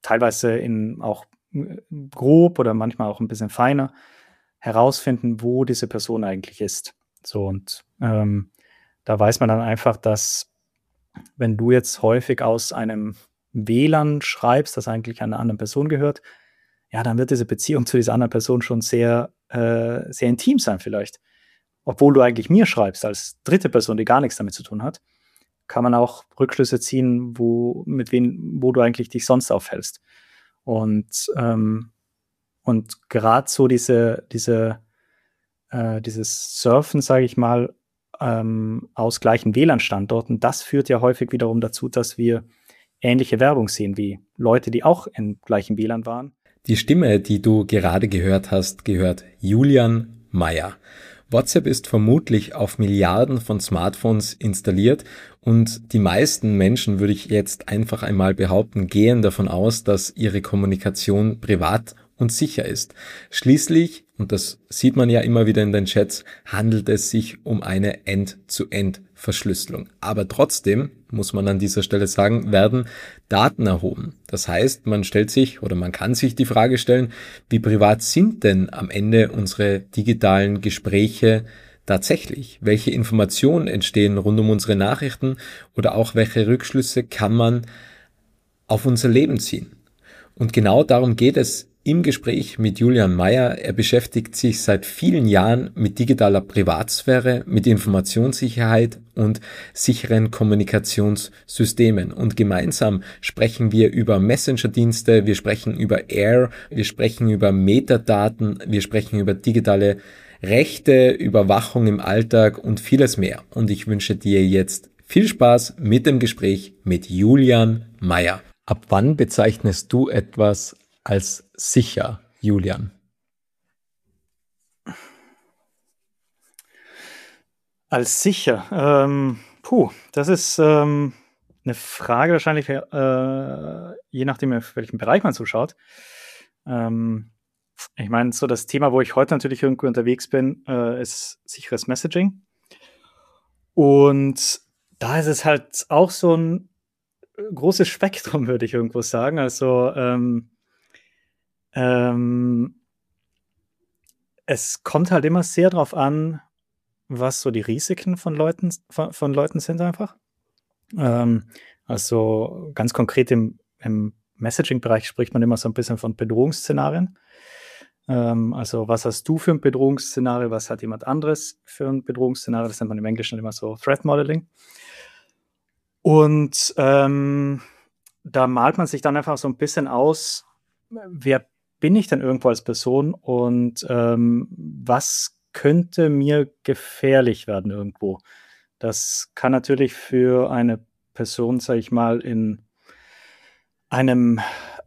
teilweise auch grob oder manchmal auch ein bisschen feiner herausfinden, wo diese Person eigentlich ist. So, und da weiß man dann einfach, dass wenn du jetzt häufig aus einem WLAN schreibst, das eigentlich einer anderen Person gehört, ja, dann wird diese Beziehung zu dieser anderen Person schon sehr, sehr intim sein vielleicht. Obwohl du eigentlich mir schreibst als dritte Person, die gar nichts damit zu tun hat, kann man auch Rückschlüsse ziehen, wo du eigentlich dich sonst aufhältst. Und gerade so dieses Surfen, sage ich mal, aus gleichen WLAN-Standorten, das führt ja häufig wiederum dazu, dass wir ähnliche Werbung sehen wie Leute, die auch im gleichen WLAN waren. Die Stimme, die du gerade gehört hast, gehört Julian Meyer. WhatsApp ist vermutlich auf Milliarden von Smartphones installiert und die meisten Menschen, würde ich jetzt einfach einmal behaupten, gehen davon aus, dass ihre Kommunikation privat und sicher ist. Schließlich, und das sieht man ja immer wieder in den Chats, handelt es sich um eine End-zu-End-Verschlüsselung. Aber trotzdem, muss man an dieser Stelle sagen, werden Daten erhoben. Das heißt, man kann sich die Frage stellen, wie privat sind denn am Ende unsere digitalen Gespräche tatsächlich? Welche Informationen entstehen rund um unsere Nachrichten oder auch welche Rückschlüsse kann man auf unser Leben ziehen? Und genau darum geht es im Gespräch mit Julian Meyer. Er beschäftigt sich seit vielen Jahren mit digitaler Privatsphäre, mit Informationssicherheit und sicheren Kommunikationssystemen. Und gemeinsam sprechen wir über Messenger-Dienste, wir sprechen über Air, wir sprechen über Metadaten, wir sprechen über digitale Rechte, Überwachung im Alltag und vieles mehr. Und ich wünsche dir jetzt viel Spaß mit dem Gespräch mit Julian Meyer. Ab wann bezeichnest du etwas als sicher, Julian? Als sicher? Das ist eine Frage wahrscheinlich, je nachdem, auf welchen Bereich man zuschaut. Ich meine, so das Thema, wo ich heute natürlich irgendwo unterwegs bin, ist sicheres Messaging. Und da ist es halt auch so ein großes Spektrum, würde ich irgendwo sagen. Also es kommt halt immer sehr drauf an, was so die Risiken von Leuten sind einfach. Also ganz konkret im Messaging-Bereich spricht man immer so ein bisschen von Bedrohungsszenarien. Also was hast du für ein Bedrohungsszenario, was hat jemand anderes für ein Bedrohungsszenario? Das nennt man im Englischen immer so Threat Modeling. Und da malt man sich dann einfach so ein bisschen aus, wer bin ich denn irgendwo als Person und was könnte mir gefährlich werden irgendwo? Das kann natürlich für eine Person, sage ich mal, in einem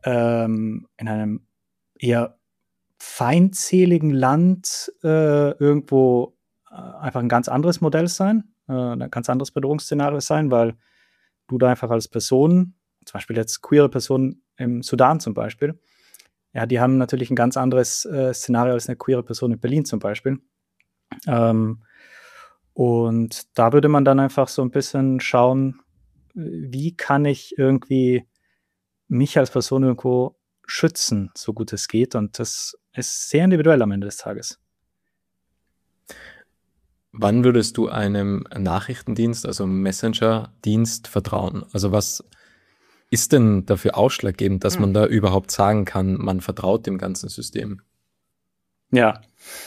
eher feindseligen Land irgendwo einfach ein ganz anderes Modell sein, ein ganz anderes Bedrohungsszenario sein, weil du da einfach als Person, zum Beispiel jetzt queere Personen im Sudan zum Beispiel, ja, die haben natürlich ein ganz anderes Szenario als eine queere Person in Berlin zum Beispiel. Und da würde man dann einfach so ein bisschen schauen, wie kann ich irgendwie mich als Person irgendwo schützen, so gut es geht. Und das ist sehr individuell am Ende des Tages. Wann würdest du einem Nachrichtendienst, also Messenger-Dienst vertrauen? Also was ist denn dafür ausschlaggebend, dass man da überhaupt sagen kann, man vertraut dem ganzen System? Ja.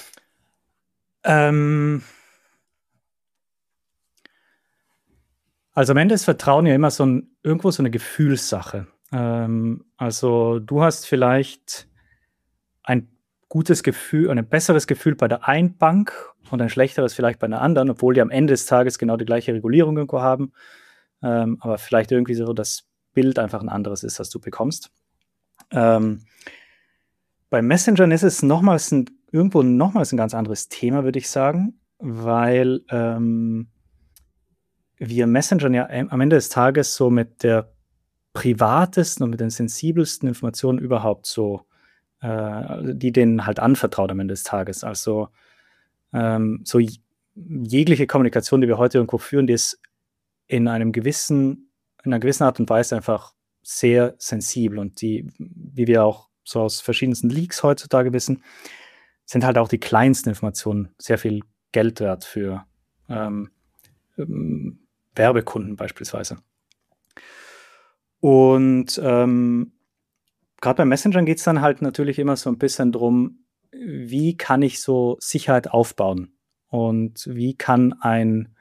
Also am Ende ist Vertrauen ja immer irgendwo so eine Gefühlssache. Also du hast vielleicht ein gutes Gefühl, ein besseres Gefühl bei der einen Bank und ein schlechteres vielleicht bei einer anderen, obwohl die am Ende des Tages genau die gleiche Regulierung irgendwo haben, aber vielleicht irgendwie so das Bild einfach ein anderes ist, das du bekommst. Bei Messengern ist es irgendwo nochmals ein ganz anderes Thema, würde ich sagen, weil wir Messengern ja am Ende des Tages so mit der privatesten und mit den sensibelsten Informationen überhaupt so, die denen halt anvertraut am Ende des Tages. Also so jegliche Kommunikation, die wir heute irgendwo führen, die ist in einer gewissen Art und Weise einfach sehr sensibel und wie wir auch so aus verschiedensten Leaks heutzutage wissen, sind halt auch die kleinsten Informationen sehr viel Geld wert für Werbekunden beispielsweise. Und gerade bei Messengern geht es dann halt natürlich immer so ein bisschen drum, wie kann ich so Sicherheit aufbauen und wie können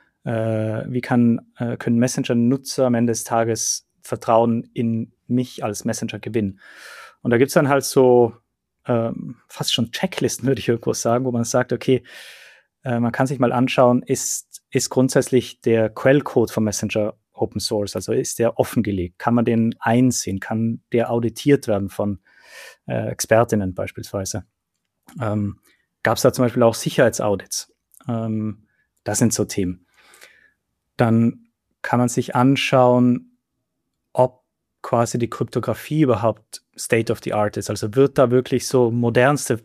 Messenger-Nutzer am Ende des Tages Vertrauen in mich als Messenger gewinnen. Und da gibt es dann halt so fast schon Checklisten, würde ich irgendwo sagen, wo man sagt, okay, man kann sich mal anschauen, ist grundsätzlich der Quellcode vom Messenger Open Source, also ist der offengelegt? Kann man den einsehen? Kann der auditiert werden von Expertinnen beispielsweise? Gab es da zum Beispiel auch Sicherheitsaudits? Das sind so Themen. Dann kann man sich anschauen, ob quasi die Kryptographie überhaupt State of the Art ist. Also wird da wirklich so modernste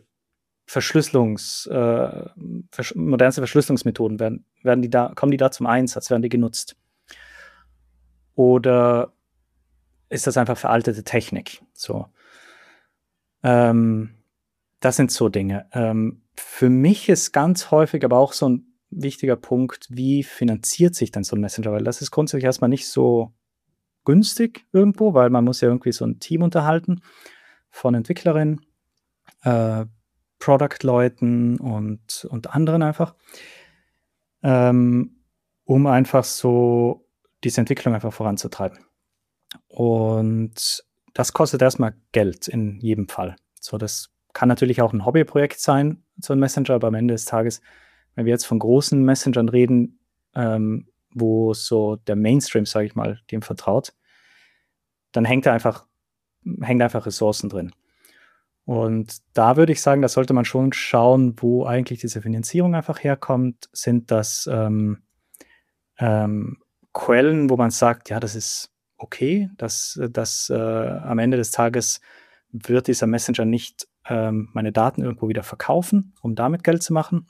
Verschlüsselungsmethoden kommen die da zum Einsatz, werden die genutzt? Oder ist das einfach veraltete Technik? So. Das sind so Dinge. Für mich ist ganz häufig aber auch so ein wichtiger Punkt, wie finanziert sich denn so ein Messenger? Weil das ist grundsätzlich erstmal nicht so günstig irgendwo, weil man muss ja irgendwie so ein Team unterhalten von Entwicklerinnen, Product-Leuten und anderen einfach, um einfach so diese Entwicklung einfach voranzutreiben. Und das kostet erstmal Geld in jedem Fall. So, das kann natürlich auch ein Hobbyprojekt sein, so ein Messenger, aber am Ende des Tages, wenn wir jetzt von großen Messengern reden, wo so der Mainstream, sage ich mal, dem vertraut, dann hängt einfach Ressourcen drin. Und da würde ich sagen, da sollte man schon schauen, wo eigentlich diese Finanzierung einfach herkommt. Sind das Quellen, wo man sagt, ja, das ist okay, dass am Ende des Tages wird dieser Messenger nicht meine Daten irgendwo wieder verkaufen, um damit Geld zu machen.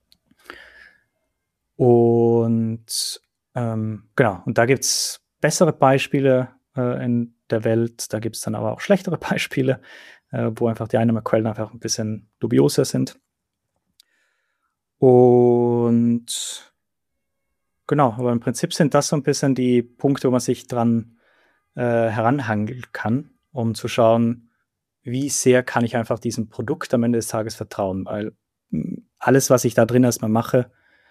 Und genau, und da gibt es bessere Beispiele in der Welt, da gibt es dann aber auch schlechtere Beispiele, wo einfach die Einnahmequellen einfach ein bisschen dubioser sind. Und genau, aber im Prinzip sind das so ein bisschen die Punkte, wo man sich dran heranhangeln kann, um zu schauen, wie sehr kann ich einfach diesem Produkt am Ende des Tages vertrauen, weil alles, was ich da drin erstmal mache,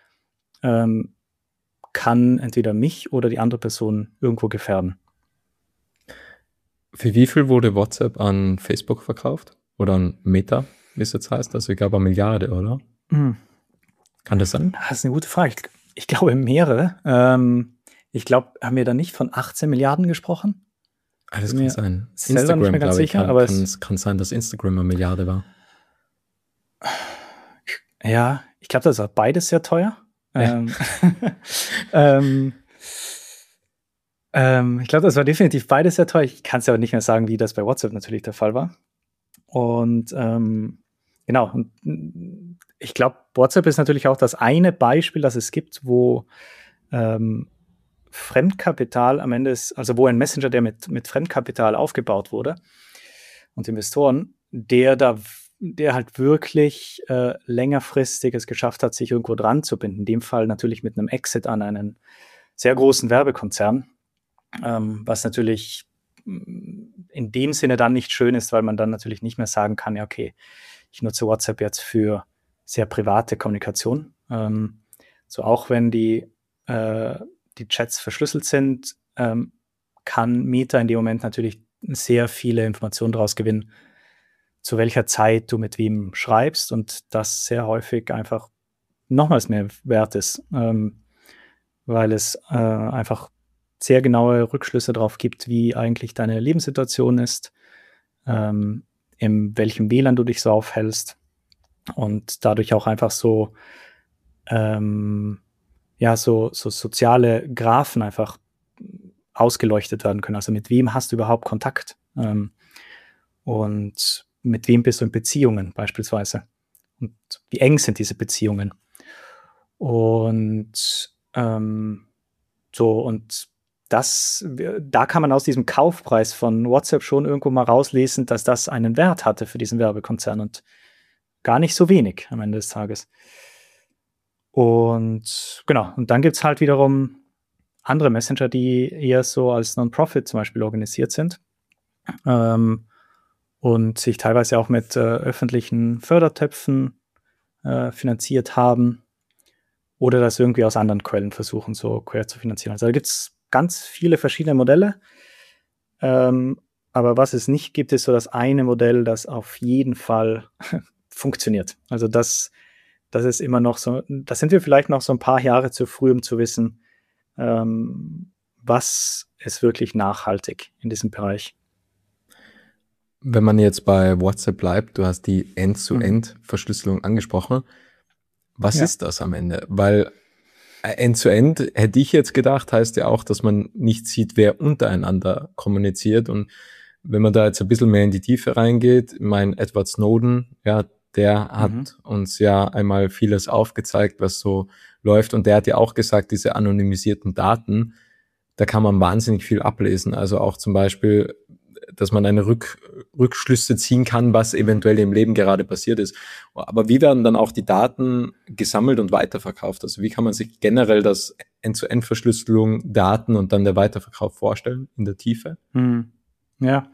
kann entweder mich oder die andere Person irgendwo gefährden. Für wie viel wurde WhatsApp an Facebook verkauft? Oder an Meta, wie es jetzt heißt? Also ich glaube eine Milliarde, oder? Kann das sein? Das ist eine gute Frage. Ich glaube mehrere. Ich glaube, haben wir da nicht von 18 Milliarden gesprochen? Das kann sein. Instagram, nicht mehr ganz sicher, aber es kann sein, dass Instagram eine Milliarde war. Ja, ich glaube, das war beides sehr teuer. Ja. Ich glaube, das war definitiv beides sehr teuer. Ich kann es aber nicht mehr sagen, wie das bei WhatsApp natürlich der Fall war. Und genau, und ich glaube, WhatsApp ist natürlich auch das eine Beispiel, das es gibt, wo Fremdkapital am Ende ist, also wo ein Messenger, der mit Fremdkapital aufgebaut wurde und Investoren, der halt wirklich längerfristig es geschafft hat, sich irgendwo dran zu binden. In dem Fall natürlich mit einem Exit an einen sehr großen Werbekonzern, was natürlich in dem Sinne dann nicht schön ist, weil man dann natürlich nicht mehr sagen kann, ja okay, ich nutze WhatsApp jetzt für sehr private Kommunikation. So auch wenn die Chats verschlüsselt sind, kann Meta in dem Moment natürlich sehr viele Informationen daraus gewinnen, zu welcher Zeit du mit wem schreibst und das sehr häufig einfach nochmals mehr wert ist, weil es einfach sehr genaue Rückschlüsse darauf gibt, wie eigentlich deine Lebenssituation ist, in welchem WLAN du dich so aufhältst und dadurch auch einfach so soziale Graphen einfach ausgeleuchtet werden können. Also mit wem hast du überhaupt Kontakt? Und mit wem bist du in Beziehungen beispielsweise? Und wie eng sind diese Beziehungen? Und und da kann man aus diesem Kaufpreis von WhatsApp schon irgendwo mal rauslesen, dass das einen Wert hatte für diesen Werbekonzern und gar nicht so wenig am Ende des Tages. Und genau, und dann gibt es halt wiederum andere Messenger, die eher so als Non-Profit zum Beispiel organisiert sind und sich teilweise auch mit öffentlichen Fördertöpfen finanziert haben oder das irgendwie aus anderen Quellen versuchen, so quer zu finanzieren. Also da gibt es ganz viele verschiedene Modelle, aber was es nicht gibt, ist so das eine Modell, das auf jeden Fall funktioniert. Also das ist immer noch so, da sind wir vielleicht noch so ein paar Jahre zu früh, um zu wissen, was ist wirklich nachhaltig in diesem Bereich. Wenn man jetzt bei WhatsApp bleibt, du hast die End-zu-End-Verschlüsselung angesprochen. Was ist das am Ende? Weil End-zu-End, hätte ich jetzt gedacht, heißt ja auch, dass man nicht sieht, wer untereinander kommuniziert. Und wenn man da jetzt ein bisschen mehr in die Tiefe reingeht, mein Edward Snowden, ja, der hat uns ja einmal vieles aufgezeigt, was so läuft. Und der hat ja auch gesagt, diese anonymisierten Daten, da kann man wahnsinnig viel ablesen. Also auch zum Beispiel, dass man eine Rückschlüsse ziehen kann, was eventuell im Leben gerade passiert ist. Aber wie werden dann auch die Daten gesammelt und weiterverkauft? Also wie kann man sich generell das End-zu-End-Verschlüsselung, Daten und dann der Weiterverkauf vorstellen in der Tiefe? Ja.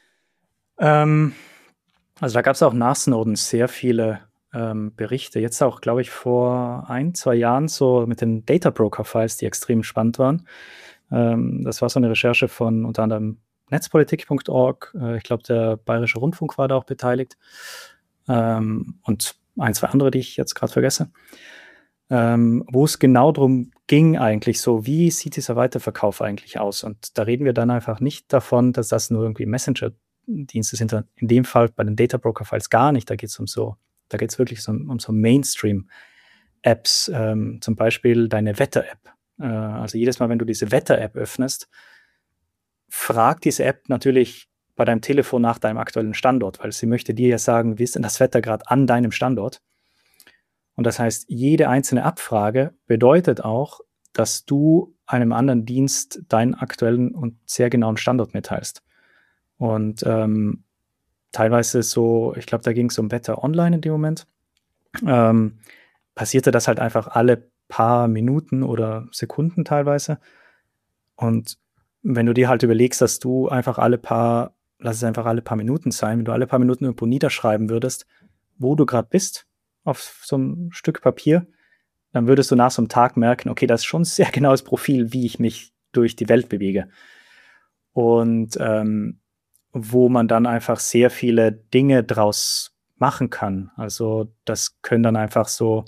Also da gab es auch nach Snowden sehr viele Berichte. Jetzt auch, glaube ich, vor 1-2 Jahren so mit den Data Broker Files, die extrem spannend waren. Das war so eine Recherche von unter anderem Netzpolitik.org. Ich glaube, der Bayerische Rundfunk war da auch beteiligt. Und 1-2 andere, die ich jetzt gerade vergesse. Wo es genau darum ging eigentlich so, wie sieht dieser Weiterverkauf eigentlich aus? Und da reden wir dann einfach nicht davon, dass das nur irgendwie Messenger-Dienste sind. In dem Fall bei den Data Broker Files gar nicht. Da geht es wirklich um so Mainstream-Apps, zum Beispiel deine Wetter-App. Also jedes Mal, wenn du diese Wetter-App öffnest, fragt diese App natürlich bei deinem Telefon nach deinem aktuellen Standort, weil sie möchte dir ja sagen, wie ist denn das Wetter gerade an deinem Standort? Und das heißt, jede einzelne Abfrage bedeutet auch, dass du einem anderen Dienst deinen aktuellen und sehr genauen Standort mitteilst. Und teilweise so, ich glaube, da ging es um Wetter online in dem Moment, passierte das halt einfach alle paar Minuten oder Sekunden teilweise. Und wenn du dir halt überlegst, dass du einfach lass es einfach alle paar Minuten sein, wenn du alle paar Minuten irgendwo niederschreiben würdest, wo du gerade bist, auf so einem Stück Papier, dann würdest du nach so einem Tag merken, okay, das ist schon ein sehr genaues Profil, wie ich mich durch die Welt bewege. Und wo man dann einfach sehr viele Dinge draus machen kann. Also das können dann einfach so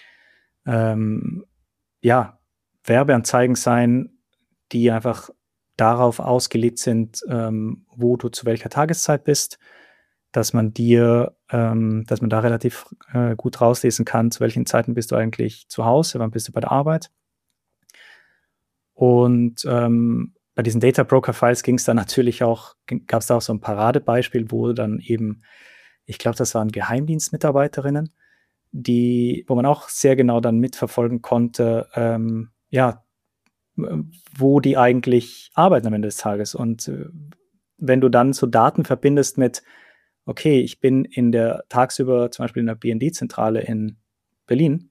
Werbeanzeigen sein, die einfach darauf ausgelegt sind, wo du zu welcher Tageszeit bist, dass man da relativ gut rauslesen kann, zu welchen Zeiten bist du eigentlich zu Hause, wann bist du bei der Arbeit. Und bei diesen Data Broker Files gab es da auch so ein Paradebeispiel, wo dann eben, ich glaube, das waren Geheimdienstmitarbeiterinnen, wo man auch sehr genau dann mitverfolgen konnte, wo die eigentlich arbeiten am Ende des Tages. Und wenn du dann so Daten verbindest mit, okay, ich bin tagsüber zum Beispiel in der BND-Zentrale in Berlin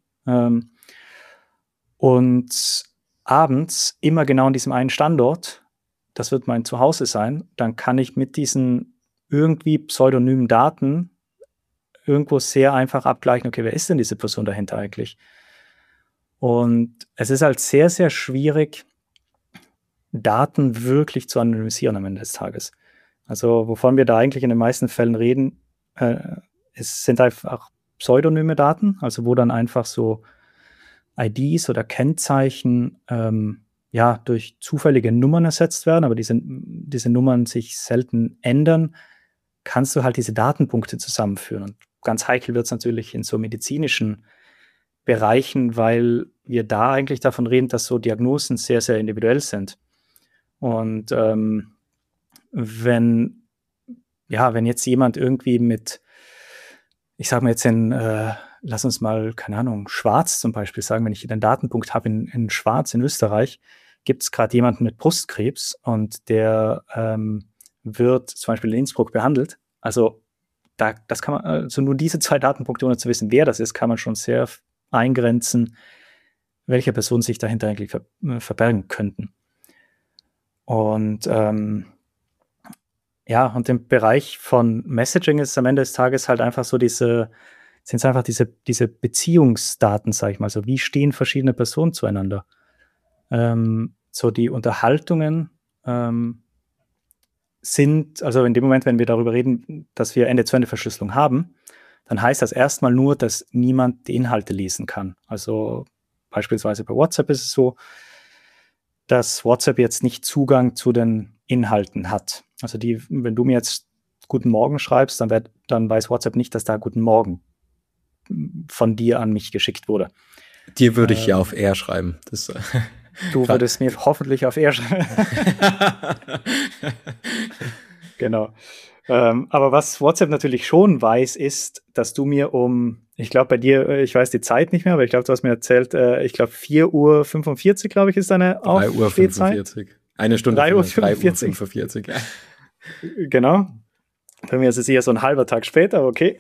und abends immer genau an diesem einen Standort, das wird mein Zuhause sein, dann kann ich mit diesen irgendwie pseudonymen Daten irgendwo sehr einfach abgleichen, okay, wer ist denn diese Person dahinter eigentlich? Und es ist halt sehr, sehr schwierig, Daten wirklich zu anonymisieren am Ende des Tages. Also wovon wir da eigentlich in den meisten Fällen reden, es sind einfach pseudonyme Daten, also wo dann einfach so IDs oder Kennzeichen durch zufällige Nummern ersetzt werden, aber diese Nummern sich selten ändern, kannst du halt diese Datenpunkte zusammenführen. Und ganz heikel wird es natürlich in so medizinischen Bereichen, weil wir da eigentlich davon reden, dass so Diagnosen sehr, sehr individuell sind. Und wenn jetzt jemand irgendwie ich sage mal jetzt lass uns mal, keine Ahnung, Schwarz zum Beispiel sagen, wenn ich einen Datenpunkt habe in Schwarz in Österreich, gibt es gerade jemanden mit Brustkrebs und der wird zum Beispiel in Innsbruck behandelt. Also das kann man, also nur diese 2 Datenpunkte, ohne zu wissen, wer das ist, kann man schon sehr eingrenzen, welche Personen sich dahinter eigentlich verbergen könnten. Und ja, und im Bereich von Messaging ist es am Ende des Tages halt einfach so sind es einfach diese Beziehungsdaten, sag ich mal, so wie stehen verschiedene Personen zueinander. So die Unterhaltungen sind, also in dem Moment, wenn wir darüber reden, dass wir Ende-zu-Ende-Verschlüsselung haben, dann heißt das erstmal nur, dass niemand die Inhalte lesen kann. Also beispielsweise bei WhatsApp ist es so, dass WhatsApp jetzt nicht Zugang zu den Inhalten hat. Also wenn du mir jetzt Guten Morgen schreibst, dann weiß WhatsApp nicht, dass da Guten Morgen von dir an mich geschickt wurde. Dir würde ich ja auf R schreiben. Du würdest mir hoffentlich auf R schreiben. Genau. Aber was WhatsApp natürlich schon weiß, ist, dass du mir ich glaube bei dir, ich weiß die Zeit nicht mehr, aber ich glaube, du hast mir erzählt, ich glaube 4:45 Uhr, glaube ich, ist deine Aufstehzeit. 3:45 Uhr. 1 Stunde 3:45 Uhr. Ja. Genau. Bei mir ist es eher so ein halber Tag später, aber okay.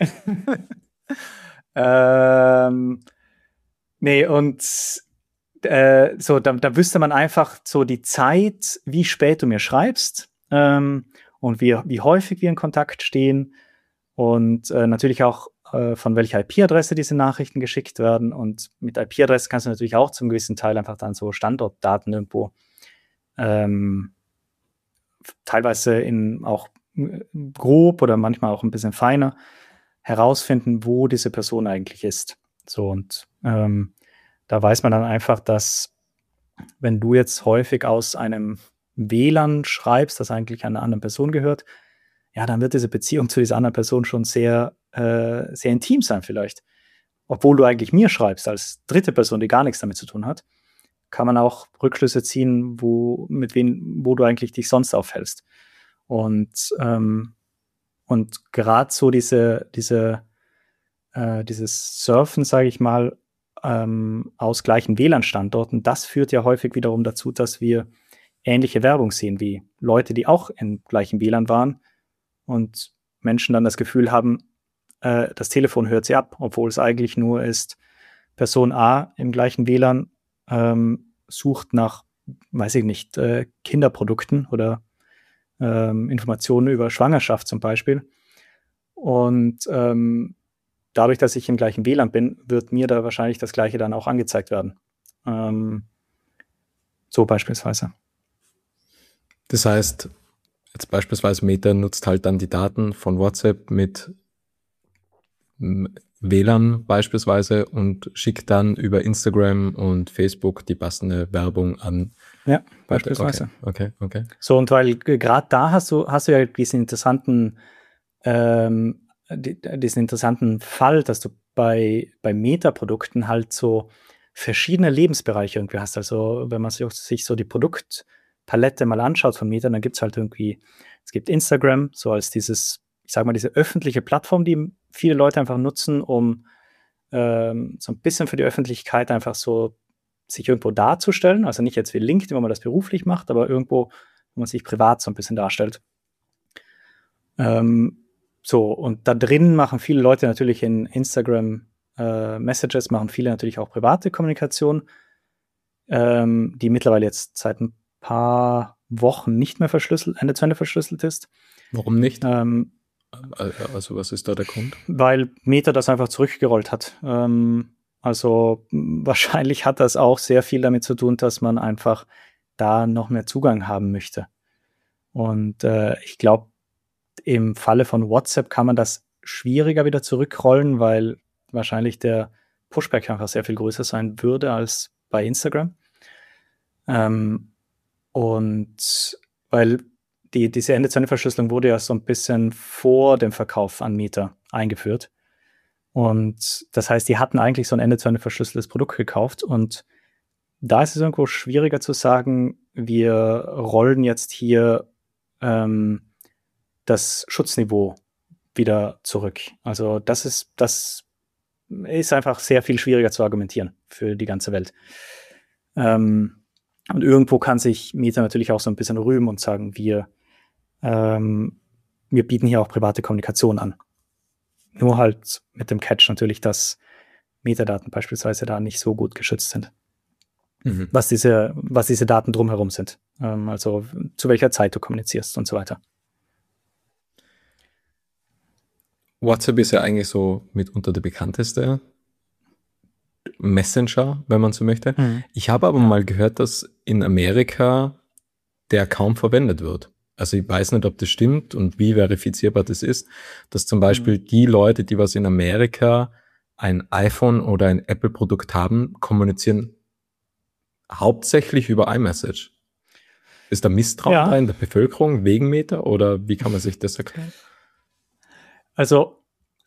Nee, und so, da wüsste man einfach so die Zeit, wie spät du mir schreibst und wie häufig wir in Kontakt stehen und natürlich auch von welcher IP-Adresse diese Nachrichten geschickt werden. Und mit IP-Adresse kannst du natürlich auch zum gewissen Teil einfach dann so Standortdaten irgendwo teilweise auch grob oder manchmal auch ein bisschen feiner herausfinden, wo diese Person eigentlich ist. So, und da weiß man dann einfach, dass wenn du jetzt häufig aus einem WLAN schreibst, das eigentlich einer anderen Person gehört, ja, dann wird diese Beziehung zu dieser anderen Person schon sehr, sehr intim sein vielleicht. Obwohl du eigentlich mir schreibst, als dritte Person, die gar nichts damit zu tun hat, kann man auch Rückschlüsse ziehen, wo du eigentlich dich sonst aufhältst. Und gerade so dieses Surfen, sage ich mal, aus gleichen WLAN-Standorten, das führt ja häufig wiederum dazu, dass wir ähnliche Werbung sehen wie Leute, die auch im gleichen WLAN waren und Menschen dann das Gefühl haben, das Telefon hört sie ab, obwohl es eigentlich nur ist, Person A im gleichen WLAN sucht nach, weiß ich nicht, Kinderprodukten oder Informationen über Schwangerschaft zum Beispiel. Und dadurch, dass ich im gleichen WLAN bin, wird mir da wahrscheinlich das Gleiche dann auch angezeigt werden. So beispielsweise. Das heißt, jetzt beispielsweise Meta nutzt halt dann die Daten von WhatsApp mit WLAN beispielsweise und schickt dann über Instagram und Facebook die passende Werbung an. Ja, beispielsweise. Okay. So, und weil gerade da hast du ja diesen interessanten Fall, dass du bei Meta-Produkten halt so verschiedene Lebensbereiche irgendwie hast. Also wenn man sich so die Produktpalette mal anschaut von Meta, dann gibt es halt irgendwie, es gibt Instagram, so als diese öffentliche Plattform, die viele Leute einfach nutzen, um so ein bisschen für die Öffentlichkeit einfach so sich irgendwo darzustellen. Also nicht jetzt wie LinkedIn, wo man das beruflich macht, aber irgendwo, wo man sich privat so ein bisschen darstellt. So, und da drin machen viele Leute natürlich in Instagram Messages, machen viele natürlich auch private Kommunikation, die mittlerweile jetzt seit ein paar Wochen nicht mehr Ende-zu-Ende verschlüsselt ist. Warum nicht? Also was ist da der Grund? Weil Meta das einfach zurückgerollt hat. Also wahrscheinlich hat das auch sehr viel damit zu tun, dass man einfach da noch mehr Zugang haben möchte. Und ich glaube, im Falle von WhatsApp kann man das schwieriger wieder zurückrollen, weil wahrscheinlich der Pushback einfach sehr viel größer sein würde als bei Instagram. Und weil diese Ende-zu-Ende-Verschlüsselung wurde ja so ein bisschen vor dem Verkauf an Meta eingeführt. Und das heißt, die hatten eigentlich so ein Ende-zu-Ende verschlüsseltes Produkt gekauft. Und da ist es irgendwo schwieriger zu sagen, wir rollen jetzt hier das Schutzniveau wieder zurück. Also das ist einfach sehr viel schwieriger zu argumentieren für die ganze Welt. Und irgendwo kann sich Meta natürlich auch so ein bisschen rühmen und sagen, wir bieten hier auch private Kommunikation an. Nur halt mit dem Catch natürlich, dass Metadaten beispielsweise da nicht so gut geschützt sind. Was diese Daten drumherum sind. Also zu welcher Zeit du kommunizierst und so weiter. WhatsApp ist ja eigentlich so mitunter der bekannteste Messenger, wenn man so möchte. Ich habe aber mal gehört, dass in Amerika der kaum verwendet wird. Also ich weiß nicht, ob das stimmt und wie verifizierbar das ist, dass zum Beispiel die Leute, die was in Amerika ein iPhone oder ein Apple-Produkt haben, kommunizieren hauptsächlich über iMessage. Ist da Misstrauen da in der Bevölkerung wegen Meta oder wie kann man sich das erklären? Also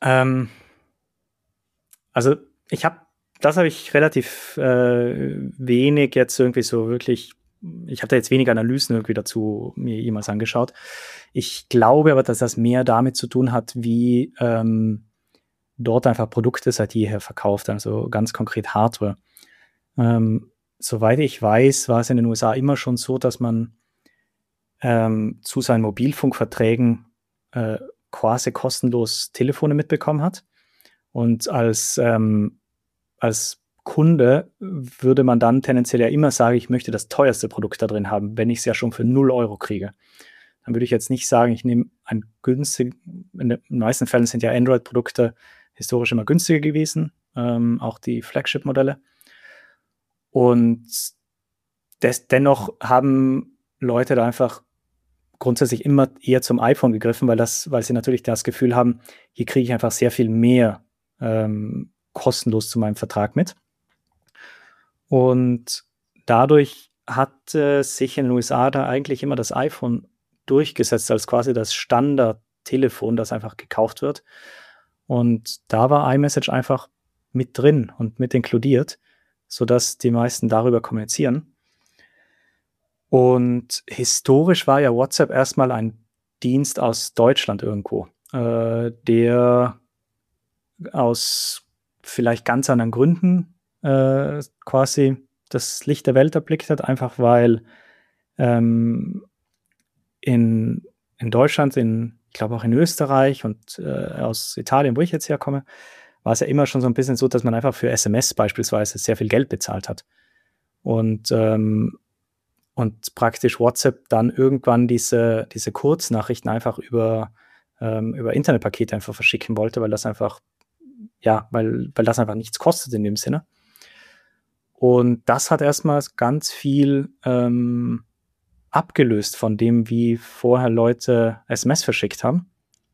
das habe ich relativ wenig jetzt irgendwie so wirklich, ich habe da jetzt wenig Analysen irgendwie dazu mir jemals angeschaut. Ich glaube aber, dass das mehr damit zu tun hat, wie dort einfach Produkte seit jeher verkauft, also ganz konkret Hardware. Soweit ich weiß, war es in den USA immer schon so, dass man zu seinen Mobilfunkverträgen quasi kostenlos Telefone mitbekommen hat. Und als Kunde würde man dann tendenziell ja immer sagen, ich möchte das teuerste Produkt da drin haben, wenn ich es ja schon für 0 Euro kriege. Dann würde ich jetzt nicht sagen, ich nehme ein günstig, in den meisten Fällen sind ja Android-Produkte historisch immer günstiger gewesen, auch die Flagship-Modelle. Und dennoch haben Leute da einfach grundsätzlich immer eher zum iPhone gegriffen, weil sie natürlich das Gefühl haben, hier kriege ich einfach sehr viel mehr kostenlos zu meinem Vertrag mit. Und dadurch hat sich in den USA da eigentlich immer das iPhone durchgesetzt als quasi das Standard-Telefon, das einfach gekauft wird. Und da war iMessage einfach mit drin und mit inkludiert, sodass die meisten darüber kommunizieren. Und historisch war ja WhatsApp erstmal ein Dienst aus Deutschland irgendwo, der aus vielleicht ganz anderen Gründen quasi das Licht der Welt erblickt hat, einfach weil in Deutschland, ich glaube auch in Österreich und aus Italien, wo ich jetzt herkomme, war es ja immer schon so ein bisschen so, dass man einfach für SMS beispielsweise sehr viel Geld bezahlt hat. Und praktisch WhatsApp dann irgendwann diese Kurznachrichten einfach über Internetpakete einfach verschicken wollte, weil das einfach, weil das einfach nichts kostet in dem Sinne. Und das hat erstmal ganz viel abgelöst von dem, wie vorher Leute SMS verschickt haben.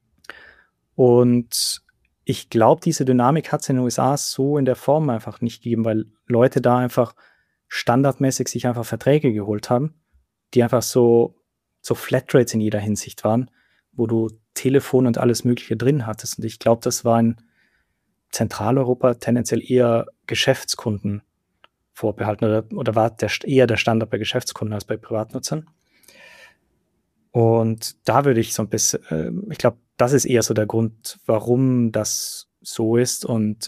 Und ich glaube, diese Dynamik hat es in den USA so in der Form einfach nicht gegeben, weil Leute da einfach standardmäßig sich einfach Verträge geholt haben, die einfach so Flatrates in jeder Hinsicht waren, wo du Telefon und alles Mögliche drin hattest. Und ich glaube, das war in Zentraleuropa tendenziell eher Geschäftskunden vorbehalten oder war eher der Standard bei Geschäftskunden als bei Privatnutzern. Und da würde ich so ein bisschen, ich glaube, das ist eher so der Grund, warum das so ist. Und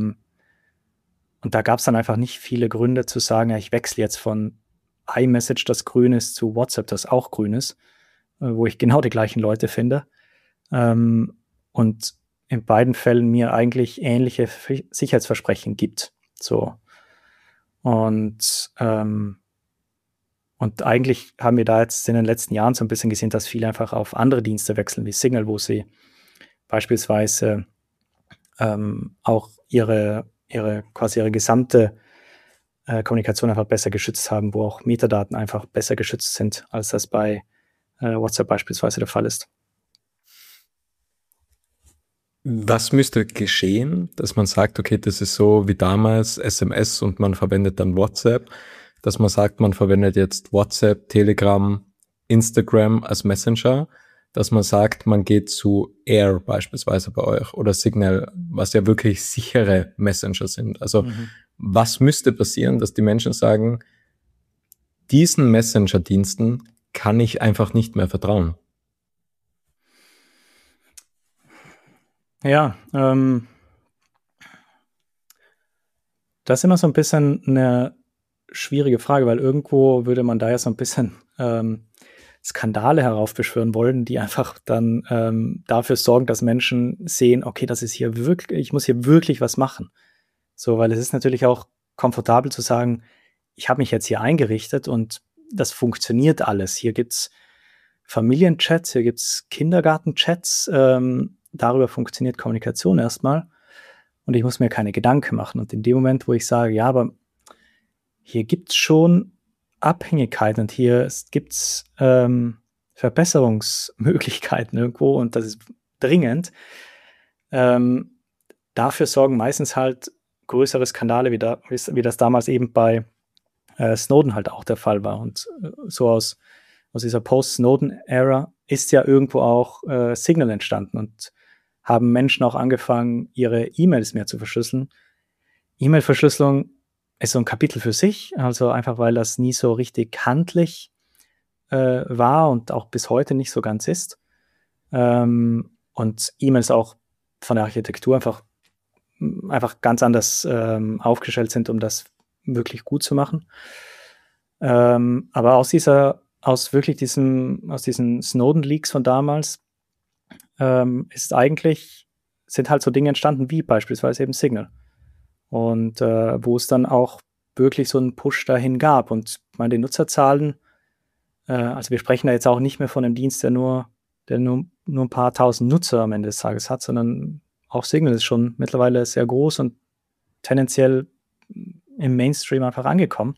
da gab es dann einfach nicht viele Gründe zu sagen, ja, ich wechsle jetzt von iMessage, das grün ist, zu WhatsApp, das auch grün ist, wo ich genau die gleichen Leute finde. Und in beiden Fällen mir eigentlich ähnliche Sicherheitsversprechen gibt. So. Und eigentlich haben wir da jetzt in den letzten Jahren so ein bisschen gesehen, dass viele einfach auf andere Dienste wechseln, wie Signal, wo sie beispielsweise auch ihre gesamte Kommunikation einfach besser geschützt haben, wo auch Metadaten einfach besser geschützt sind, als das bei WhatsApp beispielsweise der Fall ist. Was müsste geschehen, dass man sagt, okay, das ist so wie damals SMS und man verwendet dann WhatsApp, dass man sagt, man verwendet jetzt WhatsApp, Telegram, Instagram als Messenger, dass man sagt, man geht zu Air beispielsweise bei euch oder Signal, was ja wirklich sichere Messenger sind. Also was müsste passieren, dass die Menschen sagen, diesen Messenger-Diensten kann ich einfach nicht mehr vertrauen? Ja, das ist immer so ein bisschen eine schwierige Frage, weil irgendwo würde man da ja so ein bisschen Skandale heraufbeschwören wollen, die einfach dann dafür sorgen, dass Menschen sehen, okay, das ist hier wirklich, ich muss hier wirklich was machen. So, weil es ist natürlich auch komfortabel zu sagen, ich habe mich jetzt hier eingerichtet und das funktioniert alles. Hier gibt's Familienchats, hier gibt's Kindergartenchats, darüber funktioniert Kommunikation erstmal und ich muss mir keine Gedanken machen. Und in dem Moment, wo ich sage, ja, aber hier gibt's schon Abhängigkeiten und hier gibt's Verbesserungsmöglichkeiten irgendwo und das ist dringend. Dafür sorgen meistens halt größere Skandale, wie das damals eben bei Snowden halt auch der Fall war. Und so aus dieser Post-Snowden-Ära ist ja irgendwo auch Signal entstanden und haben Menschen auch angefangen, ihre E-Mails mehr zu verschlüsseln. E-Mail-Verschlüsselung ist so ein Kapitel für sich, also einfach, weil das nie so richtig handlich war und auch bis heute nicht so ganz ist. Und E-Mails auch von der Architektur einfach ganz anders aufgestellt sind, um das wirklich gut zu machen. Aber aus diesen Snowden-Leaks von damals sind halt so Dinge entstanden wie beispielsweise eben Signal. Und wo es dann auch wirklich so einen Push dahin gab. Und ich meine, die Nutzerzahlen, also wir sprechen da jetzt auch nicht mehr von einem Dienst, der nur ein paar tausend Nutzer am Ende des Tages hat, sondern auch Signal ist schon mittlerweile sehr groß und tendenziell im Mainstream einfach angekommen.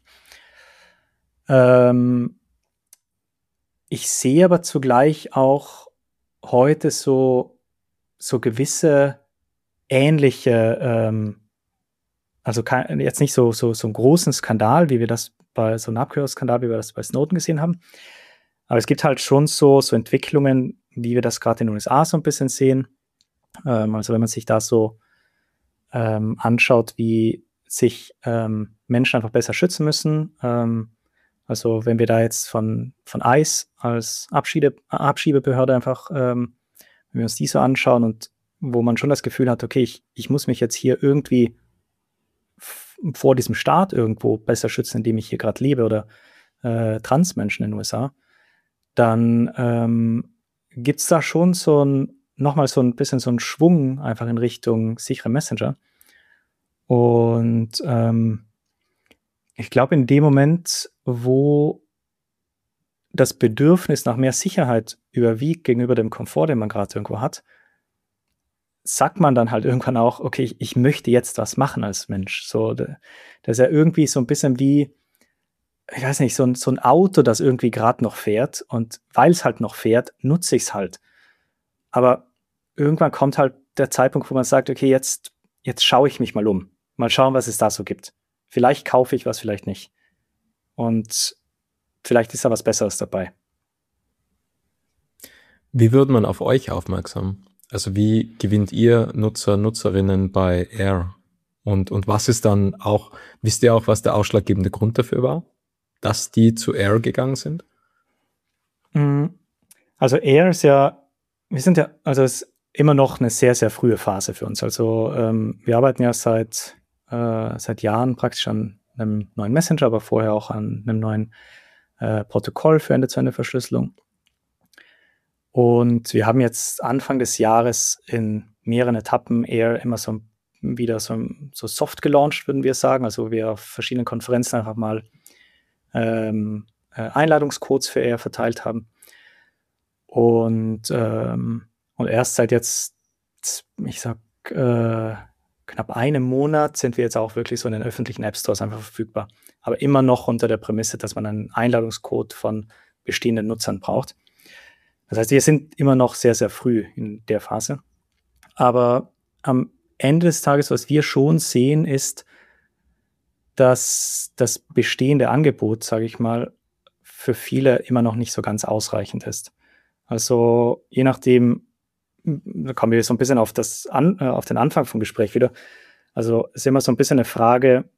Ich sehe aber zugleich auch heute so gewisse ähnliche, also jetzt nicht so einen großen Skandal, wie wir das so einen Abhörskandal, wie wir das bei Snowden gesehen haben. Aber es gibt halt schon so Entwicklungen, wie wir das gerade in den USA so ein bisschen sehen. Also wenn man sich da so anschaut, wie sich Menschen einfach besser schützen müssen. Also wenn wir da jetzt von ICE als Abschiebebehörde einfach, wenn wir uns die so anschauen und wo man schon das Gefühl hat, okay, ich muss mich jetzt hier irgendwie vor diesem Staat irgendwo besser schützen, in dem ich hier gerade lebe, oder Transmenschen in den USA, dann gibt es da schon nochmal so ein bisschen so einen Schwung einfach in Richtung sichere Messenger. Und ich glaube, in dem Moment, wo das Bedürfnis nach mehr Sicherheit überwiegt gegenüber dem Komfort, den man gerade irgendwo hat, sagt man dann halt irgendwann auch, okay, ich möchte jetzt was machen als Mensch. So, das ist ja irgendwie so ein bisschen wie, ich weiß nicht, so ein Auto, das irgendwie gerade noch fährt, und weil es halt noch fährt, nutze ich es halt. Aber irgendwann kommt halt der Zeitpunkt, wo man sagt, okay, jetzt schaue ich mich mal um. Mal schauen, was es da so gibt. Vielleicht kaufe ich was, vielleicht nicht. Und vielleicht ist da was Besseres dabei. Wie wird man auf euch aufmerksam? Also wie gewinnt ihr Nutzer, Nutzerinnen bei Air? Und was ist dann auch, wisst ihr auch, was der ausschlaggebende Grund dafür war, dass die zu Air gegangen sind? Also Air ist ja, also es ist immer noch eine sehr, sehr frühe Phase für uns. Also wir arbeiten ja seit Jahren praktisch an einem neuen Messenger, aber vorher auch an einem neuen Protokoll für Ende-zu-Ende-Verschlüsselung. Und wir haben jetzt Anfang des Jahres in mehreren Etappen Air immer wieder so soft gelauncht, würden wir sagen. Also wir auf verschiedenen Konferenzen einfach mal Einladungscodes für Air verteilt haben. Und erst seit jetzt, ich sag, knapp einem Monat sind wir jetzt auch wirklich so in den öffentlichen App-Stores einfach verfügbar. Aber immer noch unter der Prämisse, dass man einen Einladungscode von bestehenden Nutzern braucht. Das heißt, wir sind immer noch sehr, sehr früh in der Phase. Aber am Ende des Tages, was wir schon sehen, ist, dass das bestehende Angebot, sage ich mal, für viele immer noch nicht so ganz ausreichend ist. Also je nachdem, da kommen wir so ein bisschen auf den Anfang vom Gespräch wieder. Also es ist immer so ein bisschen eine Frage,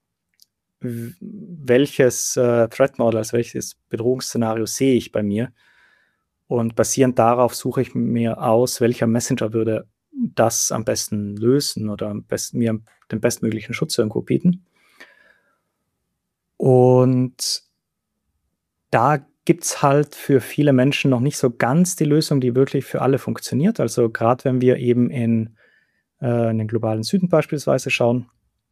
welches Threat Model, also welches Bedrohungsszenario sehe ich bei mir? Und basierend darauf suche ich mir aus, welcher Messenger würde das am besten lösen oder mir den bestmöglichen Schutz irgendwo bieten. Und da gibt es halt für viele Menschen noch nicht so ganz die Lösung, die wirklich für alle funktioniert. Also gerade wenn wir eben in den globalen Süden beispielsweise schauen,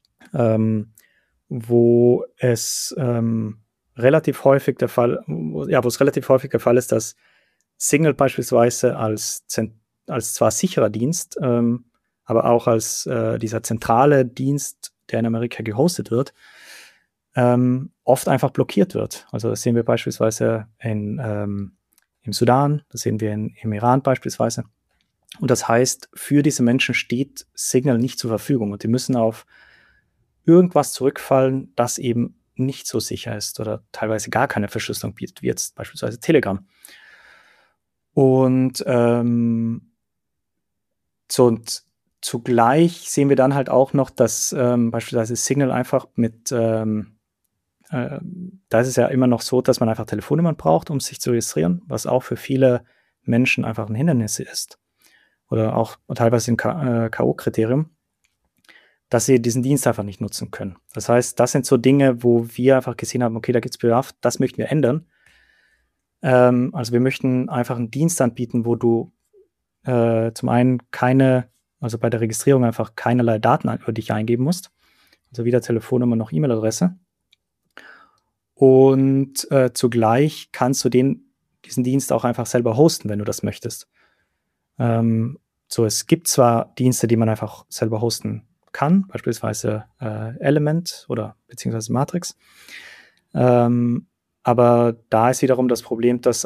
wo es relativ häufig der Fall, wo es relativ häufig der Fall ist, dass Signal beispielsweise als zwar sicherer Dienst, aber auch als dieser zentrale Dienst, der in Amerika gehostet wird, oft einfach blockiert wird. Also das sehen wir beispielsweise im Sudan, das sehen wir im Iran beispielsweise. Und das heißt, für diese Menschen steht Signal nicht zur Verfügung und die müssen auf irgendwas zurückfallen, das eben nicht so sicher ist oder teilweise gar keine Verschlüsselung bietet, wie jetzt beispielsweise Telegram. Und zugleich sehen wir dann halt auch noch, dass beispielsweise Signal einfach da ist es ja immer noch so, dass man einfach Telefonnummern braucht, um sich zu registrieren, was auch für viele Menschen einfach ein Hindernis ist. Oder auch teilweise ein K.O.-Kriterium, dass sie diesen Dienst einfach nicht nutzen können. Das heißt, das sind so Dinge, wo wir einfach gesehen haben, okay, da gibt es Bedarf, das möchten wir ändern. Also wir möchten einfach einen Dienst anbieten, wo du zum einen also bei der Registrierung einfach keinerlei Daten über dich eingeben musst. Also weder Telefonnummer noch E-Mail-Adresse. Und zugleich kannst du diesen Dienst auch einfach selber hosten, wenn du das möchtest. Es gibt zwar Dienste, die man einfach selber hosten kann, beispielsweise Element oder beziehungsweise Matrix. Aber da ist wiederum das Problem, dass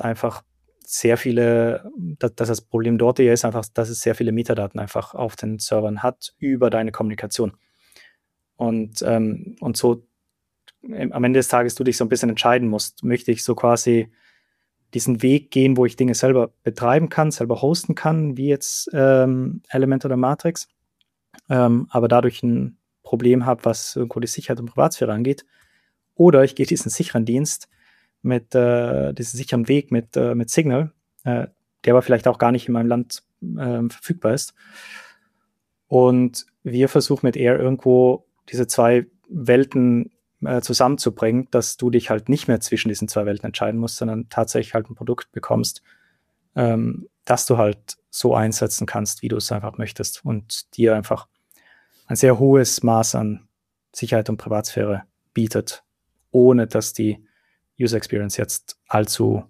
das Problem dort hier ist einfach, dass es sehr viele Metadaten einfach auf den Servern hat über deine Kommunikation. Und so am Ende des Tages du dich so ein bisschen entscheiden musst, möchte ich so quasi diesen Weg gehen, wo ich Dinge selber betreiben kann, selber hosten kann, wie jetzt Element oder Matrix, aber dadurch ein Problem habe, was irgendwo die Sicherheit und Privatsphäre angeht. Oder ich gehe diesen sicheren Dienst diesen sicheren Weg mit Signal, der aber vielleicht auch gar nicht in meinem Land verfügbar ist. Und wir versuchen mit Air irgendwo diese zwei Welten zusammenzubringen, dass du dich halt nicht mehr zwischen diesen zwei Welten entscheiden musst, sondern tatsächlich halt ein Produkt bekommst, das du halt so einsetzen kannst, wie du es einfach möchtest und dir einfach ein sehr hohes Maß an Sicherheit und Privatsphäre bietet, ohne dass die User Experience jetzt allzu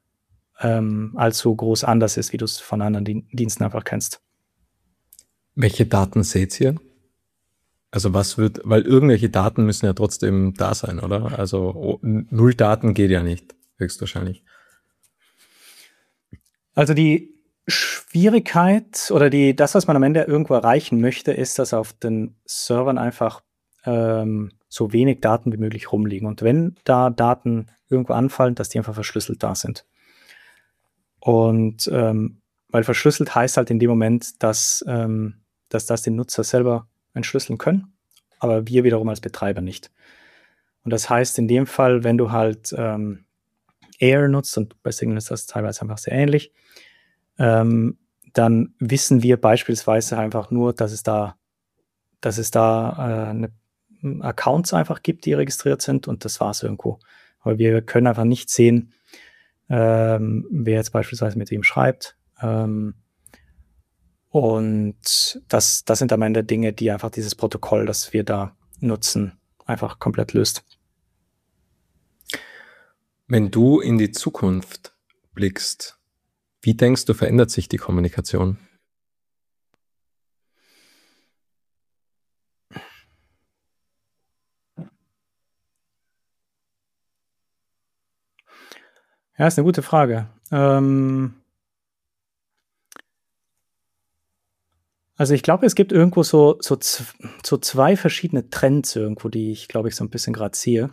groß anders ist, wie du es von anderen Diensten einfach kennst. Welche Daten seht ihr? Also weil irgendwelche Daten müssen ja trotzdem da sein, oder? Also null Daten geht ja nicht, höchstwahrscheinlich. Also die Schwierigkeit oder das, was man am Ende irgendwo erreichen möchte, ist, dass auf den Servern einfach so wenig Daten wie möglich rumliegen. Und wenn da Daten irgendwo anfallen, dass die einfach verschlüsselt da sind. Und weil verschlüsselt heißt halt in dem Moment, dass das den Nutzer selber entschlüsseln können, aber wir wiederum als Betreiber nicht. Und das heißt in dem Fall, wenn du halt Air nutzt, und bei Signal ist das teilweise einfach sehr ähnlich, dann wissen wir beispielsweise einfach nur, dass es da Accounts einfach gibt, die registriert sind, und das war es irgendwo. Aber wir können einfach nicht sehen, wer jetzt beispielsweise mit wem schreibt. Und das sind am Ende Dinge, die einfach dieses Protokoll, das wir da nutzen, einfach komplett löst. Wenn du in die Zukunft blickst, wie denkst du, verändert sich die Kommunikation? Ja, ist eine gute Frage. Also ich glaube, es gibt irgendwo so zwei verschiedene Trends irgendwo, die ich, glaube ich, so ein bisschen gerade sehe.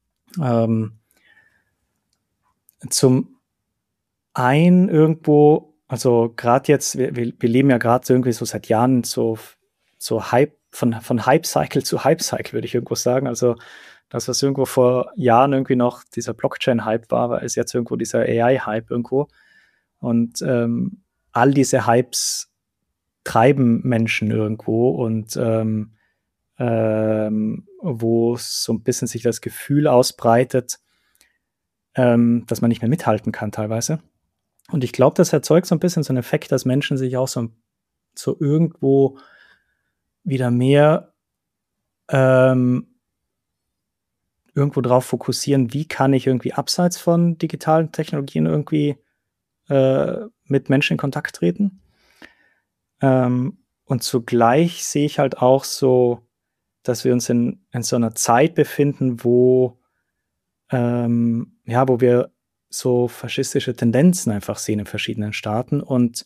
Zum einen irgendwo, also gerade jetzt, wir leben ja gerade so irgendwie so seit Jahren so Hype, von Hype-Cycle zu Hype-Cycle, würde ich irgendwo sagen. Also das, was irgendwo vor Jahren irgendwie noch dieser Blockchain-Hype war, ist jetzt irgendwo dieser AI-Hype irgendwo. Und all diese Hypes treiben Menschen irgendwo und wo so ein bisschen sich das Gefühl ausbreitet, dass man nicht mehr mithalten kann teilweise. Und ich glaube, das erzeugt so ein bisschen so einen Effekt, dass Menschen sich auch so irgendwo wieder mehr irgendwo drauf fokussieren, wie kann ich irgendwie abseits von digitalen Technologien irgendwie mit Menschen in Kontakt treten. Und zugleich sehe ich halt auch so, dass wir uns in so einer Zeit befinden, wo wir so faschistische Tendenzen einfach sehen in verschiedenen Staaten und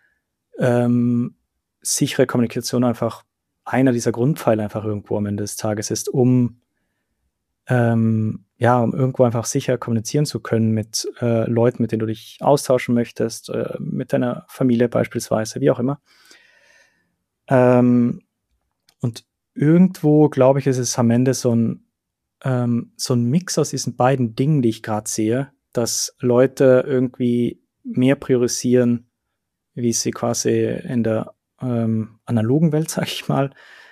sichere Kommunikation einfach einer dieser Grundpfeiler einfach irgendwo am Ende des Tages ist, um irgendwo einfach sicher kommunizieren zu können mit Leuten, mit denen du dich austauschen möchtest, mit deiner Familie beispielsweise, wie auch immer. Und irgendwo, glaube ich, ist es am Ende so ein Mix aus diesen beiden Dingen, die ich gerade sehe, dass Leute irgendwie mehr priorisieren, wie sie quasi in der analogen Welt, sag ich mal,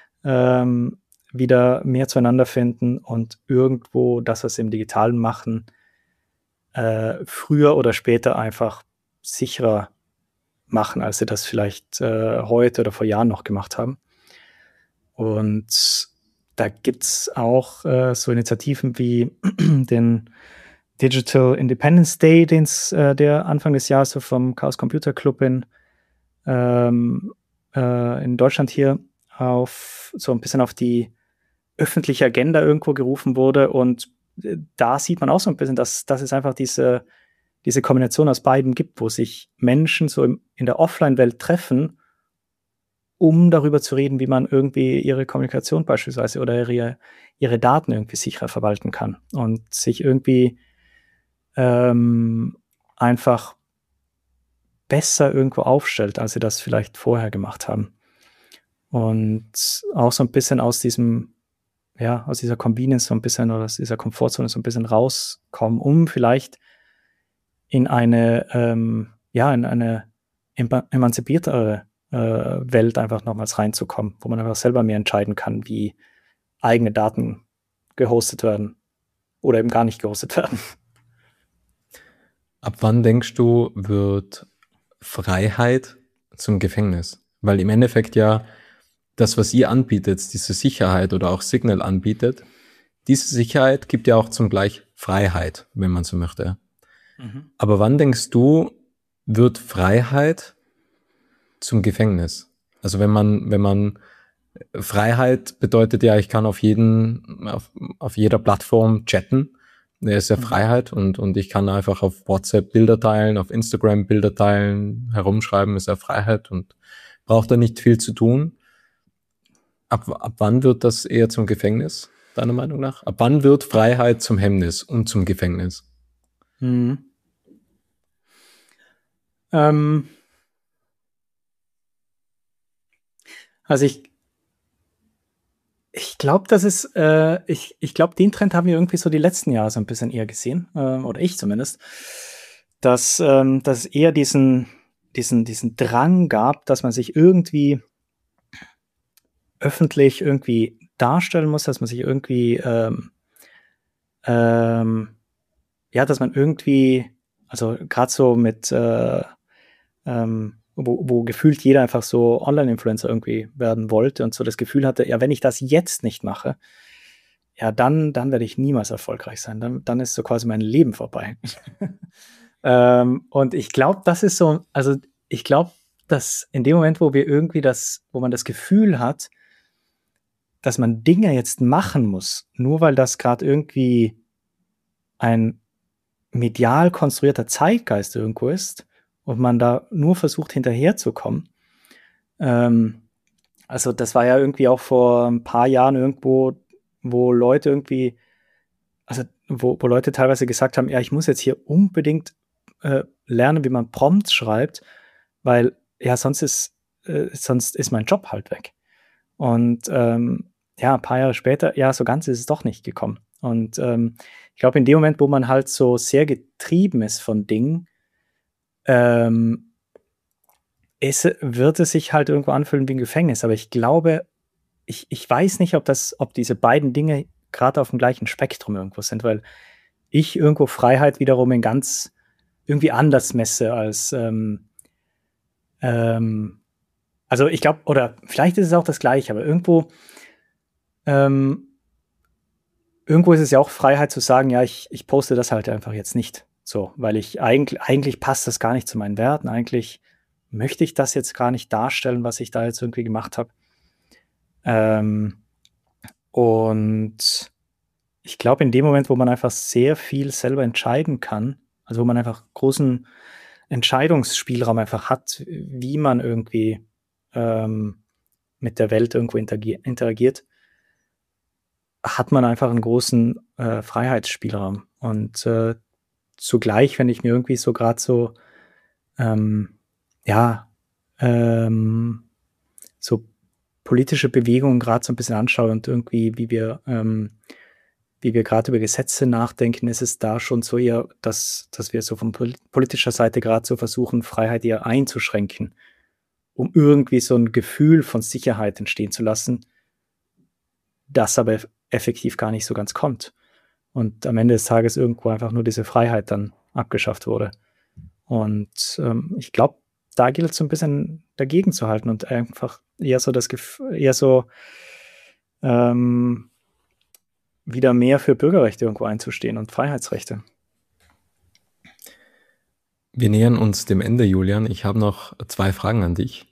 wieder mehr zueinander finden und irgendwo das, was sie im Digitalen machen, früher oder später einfach sicherer machen, als sie das vielleicht heute oder vor Jahren noch gemacht haben. Und da gibt es auch so Initiativen wie den Digital Independence Day, der Anfang des Jahres so vom Chaos Computer Club in Deutschland hier so ein bisschen auf die öffentliche Agenda irgendwo gerufen wurde. Und da sieht man auch so ein bisschen, dass es einfach diese Kombination aus beiden gibt, wo sich Menschen so in der Offline-Welt treffen, um darüber zu reden, wie man irgendwie ihre Kommunikation beispielsweise oder ihre Daten irgendwie sicherer verwalten kann und sich irgendwie einfach besser irgendwo aufstellt, als sie das vielleicht vorher gemacht haben. Und auch so ein bisschen aus dieser Convenience so ein bisschen oder aus dieser Komfortzone so ein bisschen rauskommen, um vielleicht in eine emanzipiertere Welt einfach nochmals reinzukommen, wo man einfach selber mehr entscheiden kann, wie eigene Daten gehostet werden oder eben gar nicht gehostet werden. Ab wann denkst du, wird Freiheit zum Gefängnis? Weil im Endeffekt ja das, was ihr anbietet, diese Sicherheit oder auch Signal anbietet, diese Sicherheit gibt ja auch zugleich Freiheit, wenn man so möchte. Mhm. Aber wann denkst du, wird Freiheit zum Gefängnis? Also wenn man Freiheit bedeutet ja, ich kann auf jeder Plattform chatten. Das ist ja Freiheit und ich kann einfach auf WhatsApp Bilder teilen, auf Instagram Bilder teilen, herumschreiben, ist ja Freiheit und braucht da nicht viel zu tun. Ab wann wird das eher zum Gefängnis, deiner Meinung nach? Ab wann wird Freiheit zum Hemmnis und zum Gefängnis? Also ich glaube, ich glaube, den Trend haben wir irgendwie so die letzten Jahre so ein bisschen eher gesehen, oder ich zumindest, dass es eher diesen Drang gab, dass man sich irgendwie öffentlich irgendwie darstellen muss, dass man sich irgendwie dass man irgendwie, also gerade so mit wo gefühlt jeder einfach so Online-Influencer irgendwie werden wollte und so das Gefühl hatte, ja, wenn ich das jetzt nicht mache, ja, dann werde ich niemals erfolgreich sein. Dann ist so quasi mein Leben vorbei. Und ich glaube, das ist so, also ich glaube, dass in dem Moment, wo man das Gefühl hat, dass man Dinge jetzt machen muss, nur weil das gerade irgendwie ein medial konstruierter Zeitgeist irgendwo ist und man da nur versucht, hinterherzukommen. Also das war ja irgendwie auch vor ein paar Jahren irgendwo, wo Leute irgendwie, also wo Leute teilweise gesagt haben, ja, ich muss jetzt hier unbedingt lernen, wie man Prompts schreibt, weil ja, sonst ist mein Job halt weg. Und ein paar Jahre später, ja, so ganz ist es doch nicht gekommen. Und ich glaube, in dem Moment, wo man halt so sehr getrieben ist von Dingen, wird es sich halt irgendwo anfühlen wie ein Gefängnis. Aber ich glaube, ich weiß nicht, ob diese beiden Dinge gerade auf dem gleichen Spektrum irgendwo sind, weil ich irgendwo Freiheit wiederum in ganz irgendwie anders messe als also ich glaube, oder vielleicht ist es auch das Gleiche, aber ähm, irgendwo ist es ja auch Freiheit zu sagen, ja, ich poste das halt einfach jetzt nicht. So, weil eigentlich passt das gar nicht zu meinen Werten. Eigentlich möchte ich das jetzt gar nicht darstellen, was ich da jetzt irgendwie gemacht habe. Ähm, und ich glaube, in dem Moment, wo man einfach sehr viel selber entscheiden kann, also wo man einfach großen Entscheidungsspielraum einfach hat, wie man irgendwie mit der Welt irgendwo interagiert, hat man einfach einen großen Freiheitsspielraum. Und zugleich, wenn ich mir irgendwie so gerade so, ja, so politische Bewegungen gerade so ein bisschen anschaue und irgendwie, wie wir gerade über Gesetze nachdenken, ist es da schon so eher, dass wir so von politischer Seite gerade so versuchen, Freiheit eher einzuschränken, um irgendwie so ein Gefühl von Sicherheit entstehen zu lassen, das aber effektiv gar nicht so ganz kommt. Und am Ende des Tages irgendwo einfach nur diese Freiheit dann abgeschafft wurde. Und ich glaube, da gilt es so ein bisschen dagegen zu halten und einfach eher so das Gefühl, eher so wieder mehr für Bürgerrechte irgendwo einzustehen und Freiheitsrechte. Wir nähern uns dem Ende, Julian. Ich habe noch 2 Fragen an dich.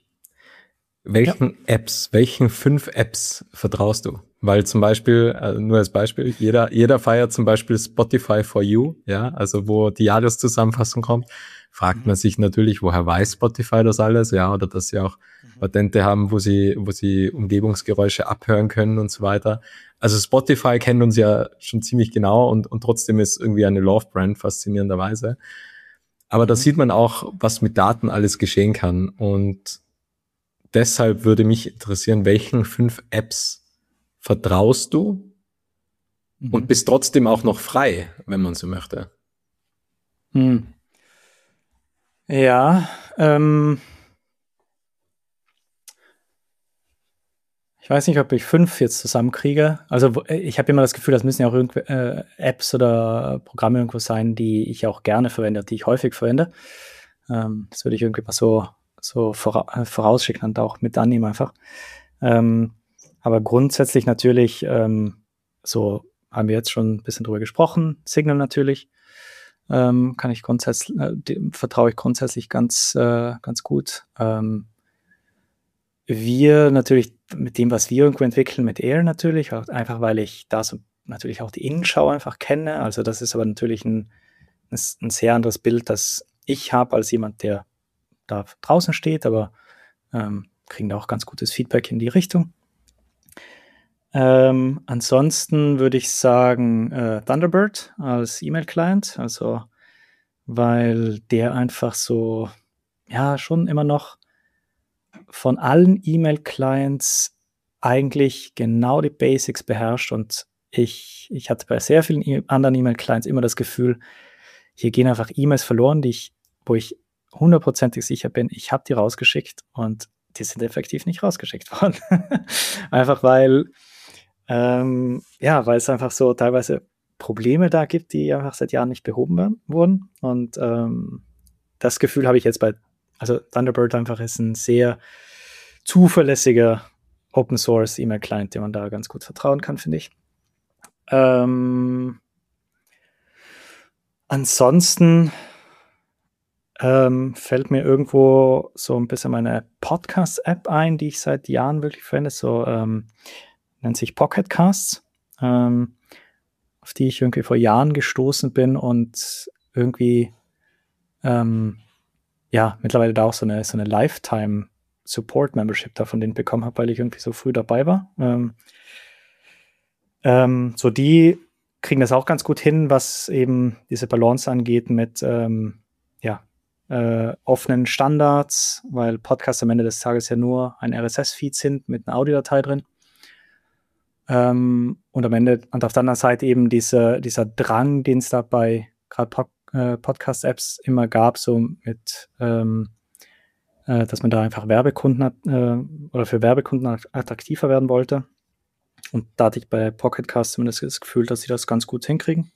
Welchen 5 Apps vertraust du? Weil zum Beispiel, nur als Beispiel, jeder feiert zum Beispiel Spotify for You, ja, also wo die Jahreszusammenfassung kommt, fragt man sich natürlich, woher weiß Spotify das alles, ja, oder dass sie auch Patente haben, wo sie Umgebungsgeräusche abhören können und so weiter. Also Spotify kennt uns ja schon ziemlich genau und trotzdem ist irgendwie eine Love-Brand faszinierenderweise. Aber da sieht man auch, was mit Daten alles geschehen kann. Und deshalb würde mich interessieren, welchen 5 Apps vertraust du und bist trotzdem auch noch frei, wenn man so möchte? Ja, ich weiß nicht, ob ich 5 jetzt zusammenkriege. Also ich habe immer das Gefühl, das müssen ja auch Apps oder Programme irgendwo sein, die ich auch gerne verwende, die ich häufig verwende. Das würde ich irgendwie mal so vorausschicken und auch mit annehmen einfach. Aber grundsätzlich natürlich, so haben wir jetzt schon ein bisschen drüber gesprochen. Signal natürlich, vertraue ich grundsätzlich ganz gut. Wir natürlich mit dem, was wir irgendwo entwickeln, mit Air natürlich, auch einfach weil ich da so natürlich auch die Innenschau einfach kenne. Also das ist aber natürlich ein sehr anderes Bild, das ich habe als jemand, der da draußen steht, aber kriegen da auch ganz gutes Feedback in die Richtung. Ansonsten würde ich sagen Thunderbird als E-Mail-Client, also weil der einfach so, ja, schon immer noch von allen E-Mail-Clients eigentlich genau die Basics beherrscht und ich hatte bei sehr vielen anderen E-Mail-Clients immer das Gefühl, hier gehen einfach E-Mails verloren, wo ich hundertprozentig sicher bin, ich habe die rausgeschickt und die sind effektiv nicht rausgeschickt worden. Einfach weil es einfach so teilweise Probleme da gibt, die einfach seit Jahren nicht behoben wurden. Und das Gefühl habe ich jetzt also Thunderbird einfach ist ein sehr zuverlässiger Open Source E-Mail Client, dem man da ganz gut vertrauen kann, finde ich. Ansonsten fällt mir irgendwo so ein bisschen meine Podcast-App ein, die ich seit Jahren wirklich verwende, so nennt sich Pocket Casts, auf die ich irgendwie vor Jahren gestoßen bin und irgendwie mittlerweile da auch so eine Lifetime Support Membership da von denen bekommen habe, weil ich irgendwie so früh dabei war. So die kriegen das auch ganz gut hin, was eben diese Balance angeht mit offenen Standards, weil Podcasts am Ende des Tages ja nur ein RSS-Feed sind mit einer Audiodatei drin. Und am Ende und auf der anderen Seite eben dieser Drang, den es da bei gerade Podcast-Apps immer gab, so mit dass man da einfach Werbekunden hat, oder für Werbekunden attraktiver werden wollte. Und da hatte ich bei Pocket Cast zumindest das Gefühl, dass sie das ganz gut hinkriegen.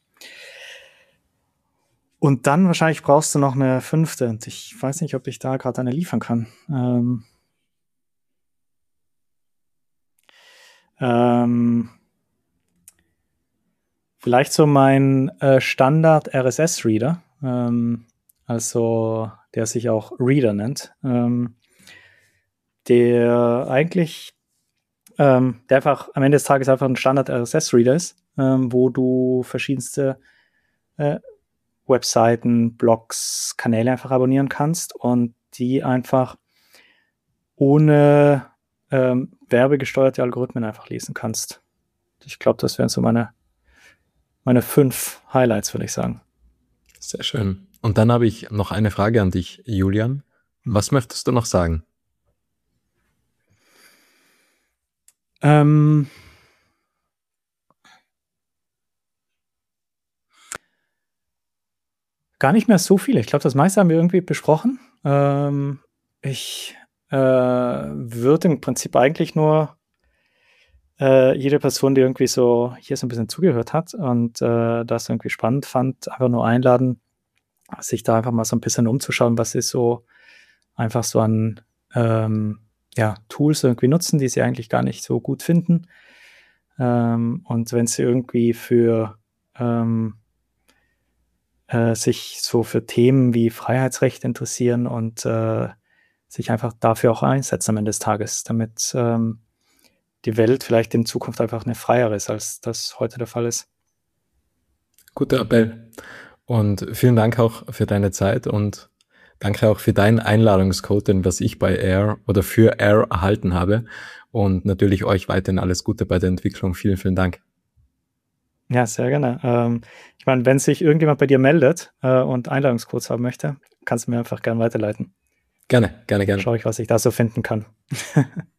Und dann wahrscheinlich brauchst du noch eine 5. Und ich weiß nicht, ob ich da gerade eine liefern kann. Vielleicht so mein Standard RSS-Reader, also der sich auch Reader nennt, der eigentlich, der einfach am Ende des Tages einfach ein Standard RSS-Reader ist, wo du verschiedenste Webseiten, Blogs, Kanäle einfach abonnieren kannst und die einfach ohne werbegesteuerte Algorithmen einfach lesen kannst. Ich glaube, das wären so meine 5 Highlights, würde ich sagen. Sehr schön. Und dann habe ich noch eine Frage an dich, Julian. Was möchtest du noch sagen? Gar nicht mehr so viele. Ich glaube, das meiste haben wir irgendwie besprochen. Ich würde im Prinzip eigentlich nur jede Person, die irgendwie so hier so ein bisschen zugehört hat und das irgendwie spannend fand, einfach nur einladen, sich da einfach mal so ein bisschen umzuschauen, was sie so einfach so an Tools irgendwie nutzen, die sie eigentlich gar nicht so gut finden. Und wenn sie irgendwie für sich so für Themen wie Freiheitsrechte interessieren und sich einfach dafür auch einsetzen am Ende des Tages, damit die Welt vielleicht in Zukunft einfach eine freiere ist, als das heute der Fall ist. Guter Appell. Und vielen Dank auch für deine Zeit und danke auch für deinen Einladungscode, den was ich bei Air oder für Air erhalten habe. Und natürlich euch weiterhin alles Gute bei der Entwicklung. Vielen, vielen Dank. Ja, sehr gerne. Ich meine, wenn sich irgendjemand bei dir meldet und Einladungscodes haben möchte, kannst du mir einfach gerne weiterleiten. Gerne. Schau ich, was ich da so finden kann.